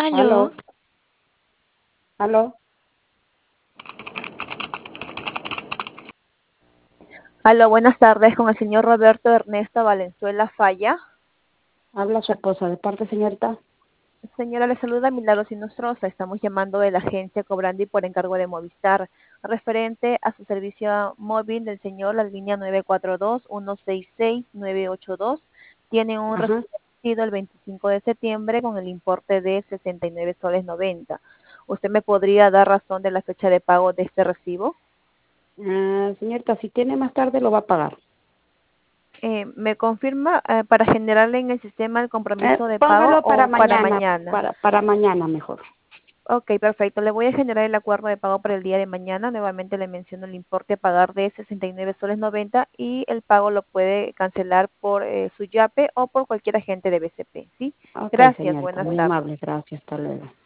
Aló, Aló, aló, Aló, buenas tardes con el señor Roberto Ernesto Valenzuela Falla. habla su esposa. ¿De parte, señorita? Señora, le saluda Milagros Inostroza. Estamos llamando de la agencia Cobrandi por encargo de Movistar, referente a su servicio móvil del señor, la línea 942-166-982. Tiene un Ajá. recibo el 25 de septiembre con el importe de 69 soles 90. ¿Usted me podría dar razón de la fecha de pago de este recibo? Señorita, si tiene más tarde lo va a pagar. ¿Me confirma para generarle en el sistema el compromiso de pago Póngalo para o para mañana, mañana? para mañana mejor. Ok, perfecto. Le voy a generar el acuerdo de pago para el día de mañana. Nuevamente le menciono el importe a pagar de 69 soles 90 y el pago lo puede cancelar por su YAPE o por cualquier agente de BCP, ¿sí? Ok, Gracias, señorita, buenas muy tardes. amable, gracias, hasta luego.